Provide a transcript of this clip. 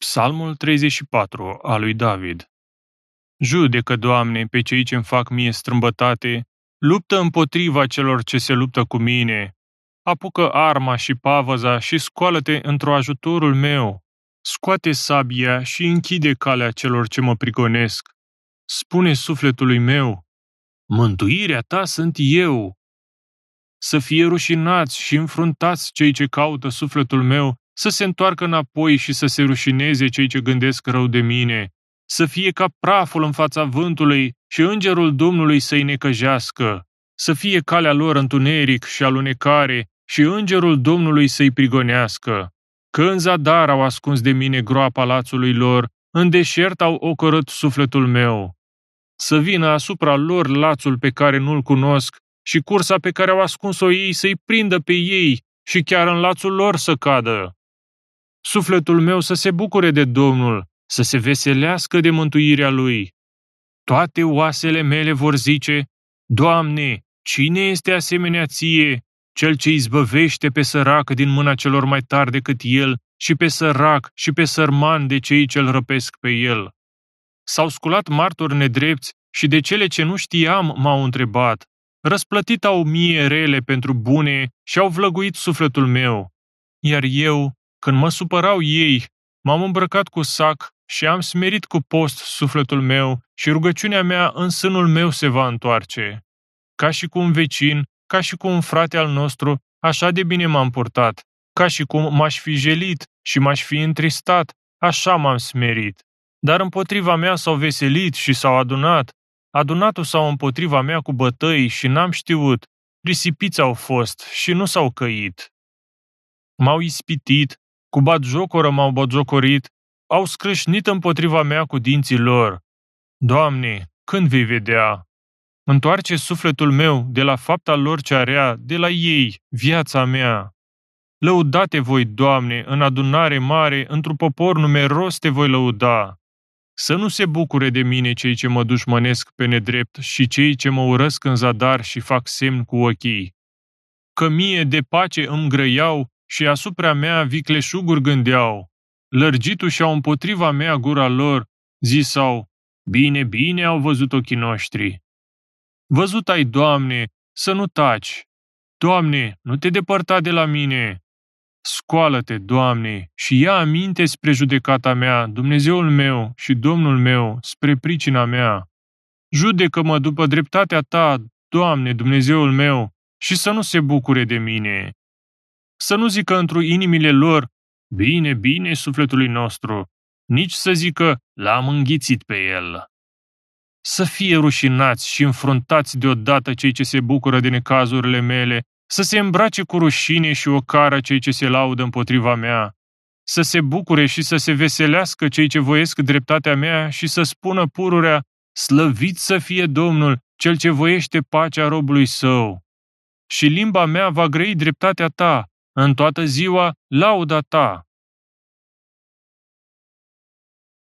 Psalmul 34 al lui David. Judecă, Doamne, pe cei ce-mi fac mie strâmbătate, luptă împotriva celor ce se luptă cu mine. Apucă arma și pavăza și scoală-te într-o ajutorul meu. Scoate sabia și închide calea celor ce mă prigonesc. Spune sufletului meu, mântuirea ta sunt eu. Să fie rușinați și înfruntați cei ce caută sufletul meu, să se întoarcă înapoi și să se rușineze cei ce gândesc rău de mine, să fie ca praful în fața vântului și îngerul Domnului să-i necăjească, să fie calea lor întuneric și alunecare și îngerul Domnului să-i prigonească. Că în zadar au ascuns de mine groapa lațului lor, în deșert au ocărât sufletul meu. Să vină asupra lor lațul pe care nu-l cunosc și cursa pe care au ascuns-o ei să-i prindă pe ei și chiar în lațul lor să cadă. Sufletul meu să se bucure de Domnul, să se veselească de mântuirea Lui. Toate oasele mele vor zice, Doamne, cine este asemenea Ție, Cel ce izbăvește pe sărac din mâna celor mai tari decât El și pe sărac și pe sărman de cei ce-L răpesc pe El? S-au sculat martori nedrepți și de cele ce nu știam m-au întrebat. Răsplătit au mie rele pentru bune și au vlăguit sufletul meu. Iar eu, când mă supărau ei, m-am îmbrăcat cu sac și am smerit cu post sufletul meu și rugăciunea mea în sânul meu se va întoarce. Ca și cu un vecin, ca și cu un frate al nostru, așa de bine m-am purtat. Ca și cum m-aș fi jelit și m-aș fi întristat, așa m-am smerit. Dar împotriva mea s-au veselit și s-au adunat. Adunatul s-au împotriva mea cu bătăi și n-am știut. Risipiți au fost și nu s-au căit. M-au ispitit, cu batjocoră m-au batjocorit, au scrâșnit împotriva mea cu dinții lor. Doamne, când vei vedea? Întoarce sufletul meu de la fapta lor cea rea, de la ei, viața mea. Lăudate voi, Doamne, în adunare mare, într-un popor numeros te voi lăuda. Să nu se bucure de mine cei ce mă dușmănesc pe nedrept și cei ce mă urăsc în zadar și fac semn cu ochii. Că mie de pace îmi grăiau și asupra mea vicleșuguri gândeau. Lărgitu și-au împotriva mea gura lor, zisau, bine, bine au văzut ochii noștri. Văzut ai, Doamne, să nu taci. Doamne, nu te depărta de la mine. Scoală-te, Doamne, și ia aminte spre judecata mea, Dumnezeul meu și Domnul meu, spre pricina mea. Judecă-mă după dreptatea ta, Doamne, Dumnezeul meu, și să nu se bucure de mine. Să nu zică într-o inimile lor, bine, bine sufletului nostru, nici să zică, l-am înghițit pe el. Să fie rușinați și înfruntați deodată cei ce se bucură de necazurile mele, să se îmbrace cu rușine și ocară cei ce se laudă împotriva mea, să se bucure și să se veselească cei ce voiesc dreptatea mea și să spună pururea, slăvit să fie Domnul, Cel ce voiește pacea robului său. Și limba mea va grăi dreptatea ta, în toată ziua lauda ta.